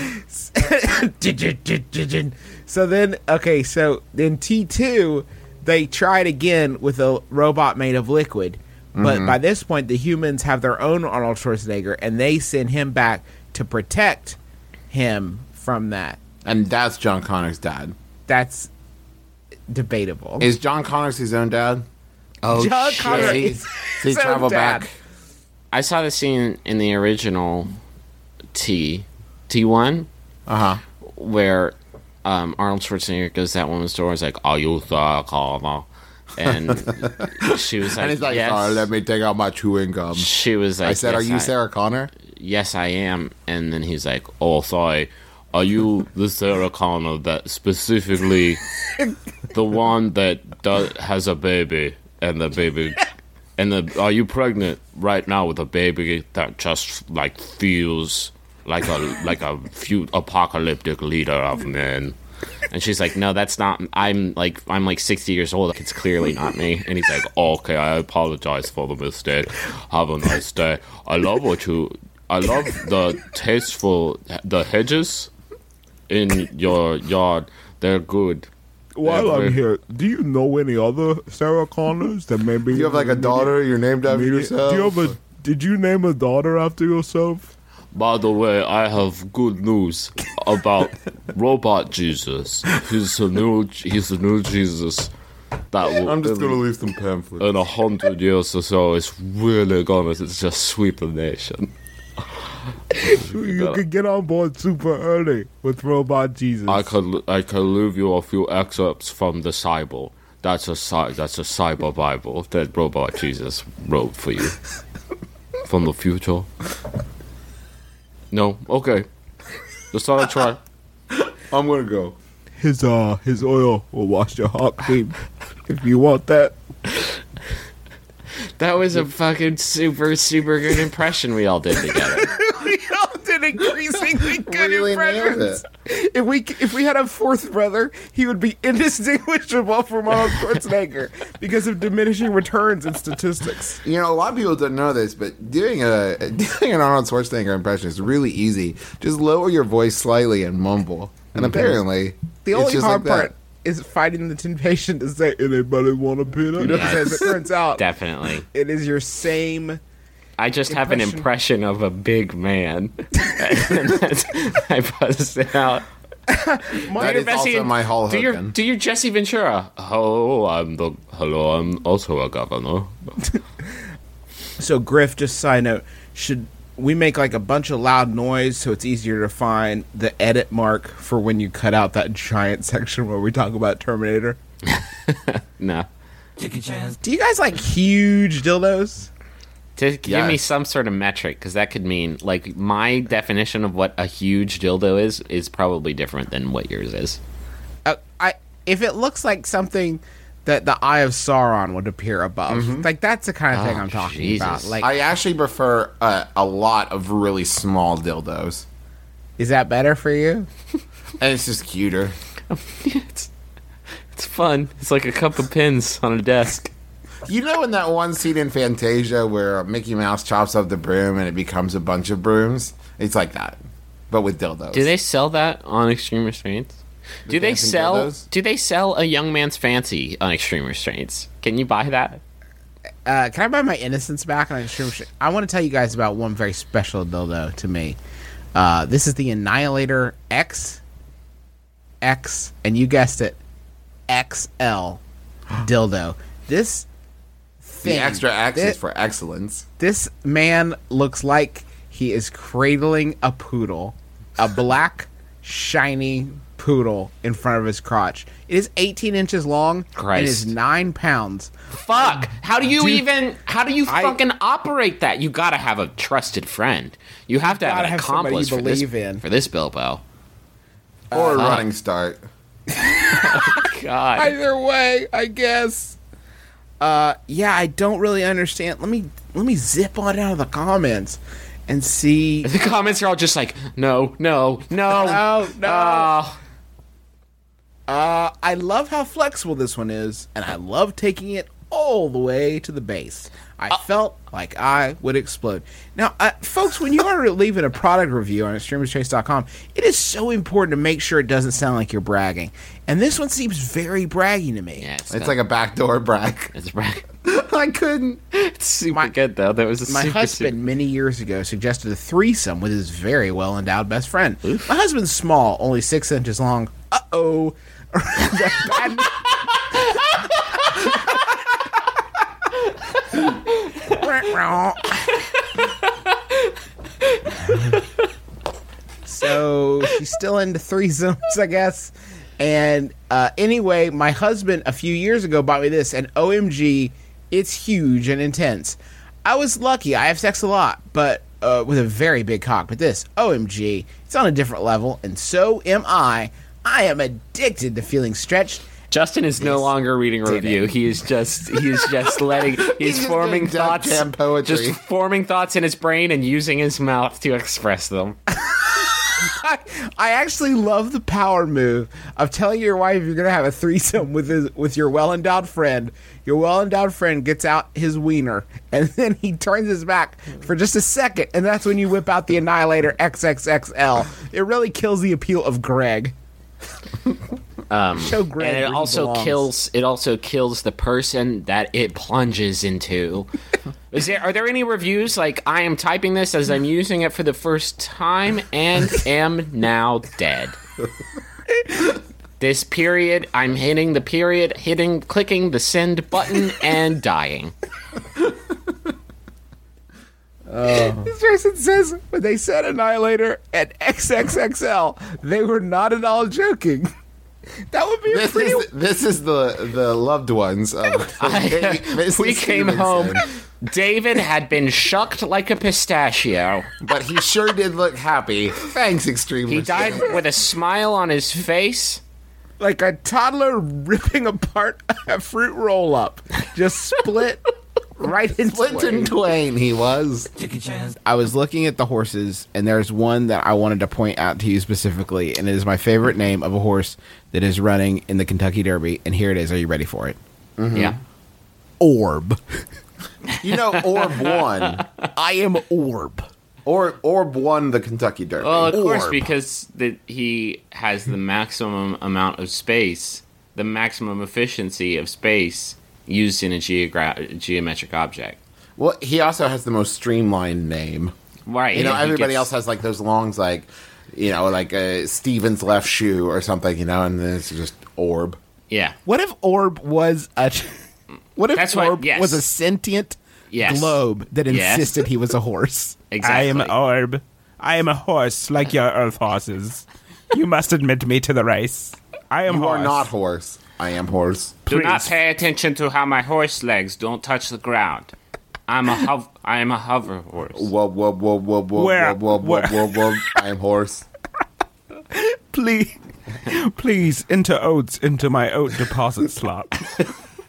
So then, okay, so then T2, they tried again with a robot made of liquid, but by this point, the humans have their own Arnold Schwarzenegger, and they send him back to protect him from that. And that's John Connor's dad. That's debatable. Is John Connor's his own dad? Oh John shit! Connor Does he, is does he his own travel dad. back? I saw the scene in the original T1 Uh huh. where Arnold Schwarzenegger goes to that woman's door and is like, "Are you Sarah Connor?" And she was like, And he's like, "Yes." "Sorry, let me take out my chewing gum." She was like, I said, "Yes, "Are you Sarah Connor?" Yes, I am." And then he's like, "Oh, sorry. Are you the Sarah Connor that specifically the one that has a baby and the baby are you pregnant right now with a baby that just like feels like a few apocalyptic leader of men?" And she's like, "No, that's not. I'm like 60 years old. It's clearly not me." And he's like, "Oh, okay, I apologize for the mistake. Have a nice day. I love the the hedges in your yard. They're good." While Yeah, I'm here, do you know any other Sarah Connors that maybe Do you have like a daughter you're named after yourself? Do you have did you name a daughter after yourself? By the way, I have good news about Robot Jesus. He's the new Jesus. That will, I'm just gonna leave some pamphlets. in 100 years or so, it's really gonna just sweep the nation. You could get on board super early with Robot Jesus. I could leave you a few excerpts from the Bible. That's a cyber Bible that Robot Jesus wrote for you from the future. No, okay. Just thought I'd try. I'm gonna go. His oil will wash your heart clean. If you want that. That was a fucking super good impression we all did together. We all did increasingly good Really nailed impressions. If we had a fourth brother, he would be indistinguishable from Arnold Schwarzenegger because of diminishing returns and statistics. You know, a lot of people don't know this, but doing an Arnold Schwarzenegger impression is really easy. Just lower your voice slightly and mumble. And apparently, The it's only just hard like that. part is fighting the temptation to say, Anybody want a peanut? as it turns out, Definitely. it is your same. I just have an impression of a big man. And that's, I buzz it out. That is also my Hulk Hogan. Do your Jesse Ventura. Hello, I'm also a governor. So, Griff, just side note, should we make like a bunch of loud noise so it's easier to find the edit mark for when you cut out that giant section where we talk about Terminator? No. Do you guys like huge dildos? To give me some sort of metric, because that could mean, like, my definition of what a huge dildo is probably different than what yours is. If it looks like something that the Eye of Sauron would appear above. Like, that's the kind of thing I'm talking about. Like, I actually prefer a lot of really small dildos. Is that better for you? And it's just cuter. It's fun. It's like a cup of pins on a desk. You know in that one scene in Fantasia where Mickey Mouse chops up the broom and it becomes a bunch of brooms? It's like that, but with dildos. Do they sell that on Extreme Restraints? Do they sell a young man's fancy on Extreme Restraints? Can you buy that? Can I buy my innocence back on Extreme Restraints? I want to tell you guys about one very special dildo to me. This is the Annihilator X, and you guessed it, XL dildo. This thing, the extra X is for excellence. This man looks like he is cradling a poodle, a black, shiny poodle in front of his crotch. It is 18 inches long and is 9 pounds. Fuck! How do you fucking operate that? You gotta have a trusted friend. You have to have an accomplice for this Bilbo. Or a running start. God. Either way, I guess. Yeah, I don't really understand. Let me zip on out of the comments and see. The comments are all just like, no. I love how flexible this one is, and I love taking it all the way to the base. I felt like I would explode. Now, folks, when you are leaving a product review on ExtremeRestraints.com, it is so important to make sure it doesn't sound like you're bragging. And this one seems very braggy to me. Yeah, it's like a backdoor brag. It's brag. I couldn't. It's super good, though. That was my husband, many years ago, suggested a threesome with his very well-endowed best friend. Oof. My husband's small, only 6 inches long. Uh-oh. So she's still into threesomes, I guess. And anyway, my husband a few years ago bought me this, and OMG, it's huge and intense. I was lucky. I have sex a lot, but with a very big cock. But this, OMG, it's on a different level, and so am I. I am addicted to feeling stretched. Justin is no longer reading a review. He is just letting he's forming thoughts, just forming thoughts in his brain and using his mouth to express them. I actually love the power move of telling your wife you're going to have a threesome with your well-endowed friend. Your well-endowed friend gets out his wiener, and then he turns his back for just a second, and that's when you whip out the Annihilator XXXL. It really kills the appeal of Greg. Show Greg, and it also kills the person that it plunges into. Are there any reviews like I am typing this as I'm using it for the first time and am now dead? This period, I'm hitting the period, clicking the send button and dying. This person says when they said Annihilator at XXXL, they were not at all joking. That would be this is the loved ones of we came home. David had been shucked like a pistachio, but he sure did look happy. Thanks, Extreme. He died with a smile on his face, like a toddler ripping apart a fruit roll up, just split. Right in twain, he was. I was looking at the horses, and there's one that I wanted to point out to you specifically, and it is my favorite name of a horse that is running in the Kentucky Derby, and here it is. Are you ready for it? Mm-hmm. Yeah. Orb. You know, Orb won. I am Orb. Orb won the Kentucky Derby. Well, of course, because he has the maximum amount of space, the maximum efficiency of space used in a geometric object. Well, he also has the most streamlined name. Right. You know, everybody else has like those longs, like, you know, like Steven's left shoe or something, you know, and then it's just Orb. Yeah. What if Orb was was a sentient globe that insisted he was a horse? Exactly. I am Orb. I am a horse like your earth horses. You must admit me to the race. I am You horse. are not horse. I am horse. Do not pay attention to how my horse legs don't touch the ground. I am a hover horse. Whoa, whoa, whoa, whoa, whoa, Where? whoa, whoa, whoa, whoa. I am horse. Please enter oats into my oat deposit slot.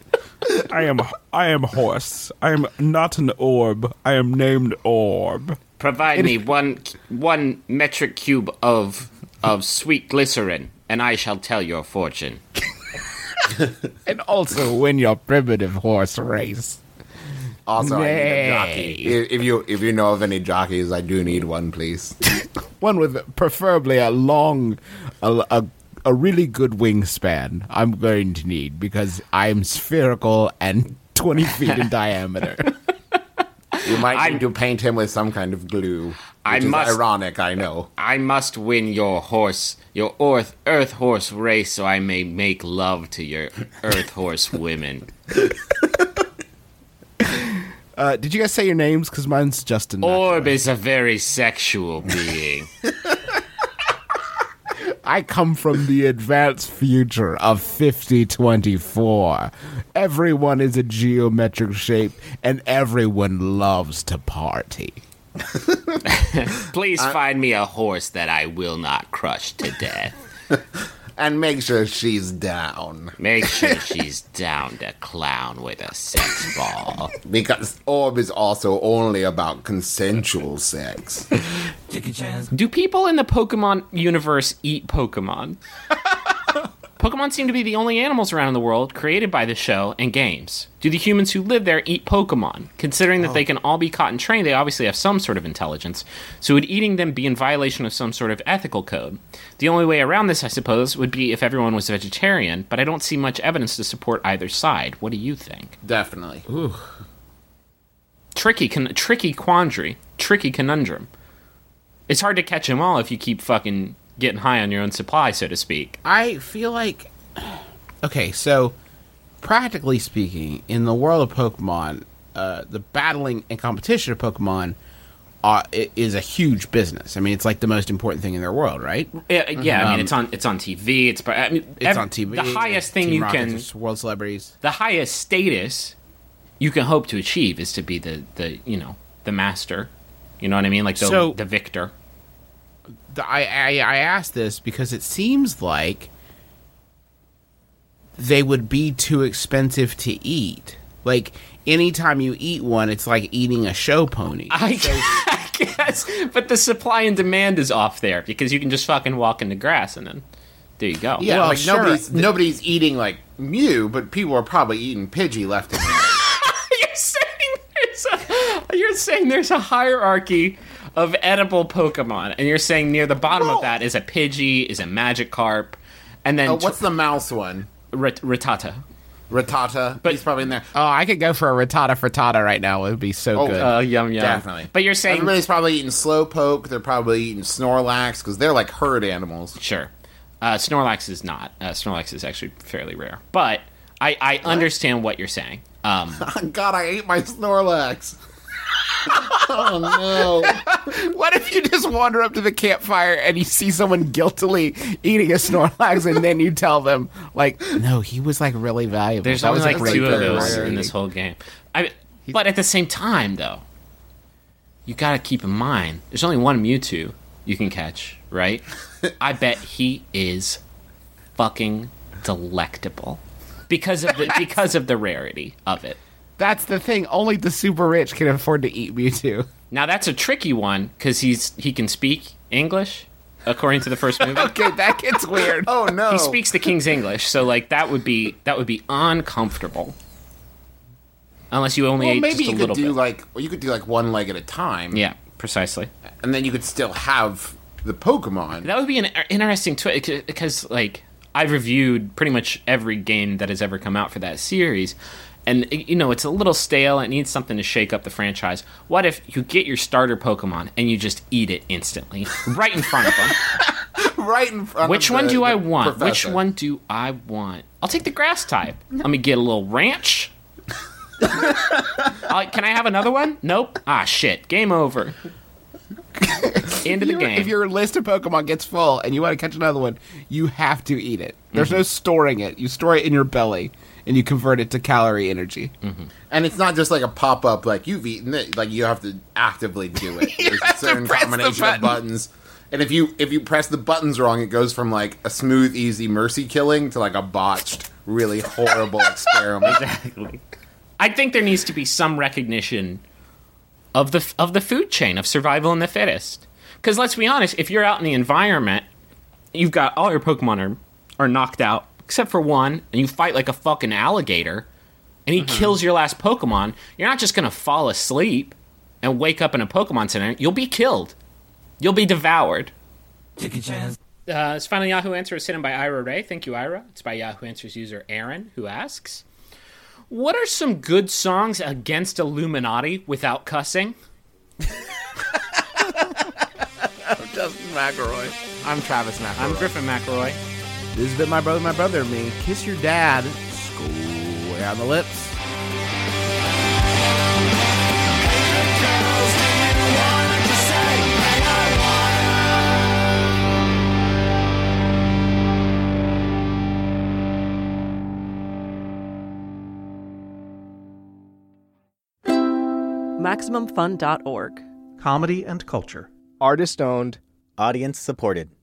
I am horse. I am not an orb. I am named Orb. Provide me one metric cube of sweet glycerin, and I shall tell your fortune. And also win your primitive horse race. Also, I need a jockey. If you know of any jockeys, I do need one, please. One with preferably a long, a really good wingspan. I'm going to need because I'm spherical and 20 feet in diameter. You might need to paint him with some kind of glue. Which is ironic, I know. I must win your earth horse race, so I may make love to your earth horse women. Did you guys say your names? Because mine's Justin. Orb is a very sexual being. I come from the advanced future of 5024. Everyone is a geometric shape, and everyone loves to party. Please find me a horse that I will not crush to death. And make sure she's down. Make sure she's down to clown with a sex ball. Because Orb is also only about consensual sex. Do people in the Pokemon universe eat Pokemon? Pokemon seem to be the only animals around in the world created by the show and games. Do the humans who live there eat Pokemon? Considering that they can all be caught and trained, they obviously have some sort of intelligence. So would eating them be in violation of some sort of ethical code? The only way around this, I suppose, would be if everyone was vegetarian, but I don't see much evidence to support either side. What do you think? Definitely. Ooh. Tricky quandary. Tricky conundrum. It's hard to catch them all if you keep fucking getting high on your own supply, so to speak. I feel like... Okay, so, practically speaking, in the world of Pokemon, the battling and competition of Pokemon is a huge business. I mean, it's like the most important thing in their world, right? Yeah, I mean, it's on TV. It's on TV. The highest thing Team you Rockets, can... world celebrities. The highest status you can hope to achieve is to be the master. You know what I mean? Like the victor. I asked this because it seems like they would be too expensive to eat. Like, anytime you eat one, it's like eating a show pony. I guess, but the supply and demand is off there because you can just fucking walk in the grass and then there you go. Yeah, well, like sure. nobody's eating like Mew, but people are probably eating Pidgey left and right. You're saying there's a hierarchy of edible Pokemon, and you're saying near the bottom of that is a Pidgey, is a Magikarp, and then... what's the mouse one? Rattata. Rattata? But he's probably in there. Oh, I could go for a Rattata Frittata right now. It would be so good. Yum. Definitely. But you're saying... Everybody's probably eating Slowpoke, they're probably eating Snorlax, because they're like herd animals. Sure. Snorlax is not. Snorlax is actually fairly rare. But I understand what you're saying. God, I ate my Snorlax. Oh no. What if you just wander up to the campfire and you see someone guiltily eating a Snorlax and then you tell them, like, no, he was like really valuable. There's only like 2 of those in this whole game. But at the same time, though, you gotta keep in mind, there's only one Mewtwo you can catch, right? I bet he is fucking delectable because of the rarity of it. That's the thing. Only the super rich can afford to eat Mewtwo. Now that's a tricky one because he can speak English, according to the first movie. Okay, that gets weird. Oh no, he speaks the King's English, so like that would be uncomfortable. Unless you only ate maybe just a little bit. You could do like one leg at a time. Yeah, precisely. And then you could still have the Pokemon. That would be an interesting twist because like I've reviewed pretty much every game that has ever come out for that series. And, you know, it's a little stale. It needs something to shake up the franchise. What if you get your starter Pokemon and you just eat it instantly? Right in front of them. Right in front Which of one do I want? Professor. Which one do I want? I'll take the grass type. Let me get a little ranch. Can I have another one? Nope. Ah, shit. Game over. End of the game. If your list of Pokemon gets full and you want to catch another one, you have to eat it. There's no storing it. You store it in your belly. and you convert it to calorie energy. And it's not just like a pop-up, like, you've eaten it. Like, you have to actively do it. There's a certain combination of buttons. And if you press the buttons wrong, it goes from, like, a smooth, easy mercy killing to, like, a botched, really horrible experiment. Exactly. I think there needs to be some recognition of the food chain, of survival in the fittest. Because let's be honest, if you're out in the environment, you've got all your Pokemon are knocked out, except for one, and you fight like a fucking alligator, and he kills your last Pokemon, you're not just going to fall asleep and wake up in a Pokemon Center. You'll be killed. You'll be devoured. This final Yahoo answer is sent in by Ira Ray. Thank you, Ira. It's by Yahoo Answers user Aaron, who asks, what are some good songs against Illuminati without cussing? I'm Justin McElroy. I'm Travis McElroy. I'm Griffin McElroy. This has been My Brother, and Me. Kiss your dad square on the lips. MaximumFun.org. Comedy and culture. Artist-owned. Audience-supported.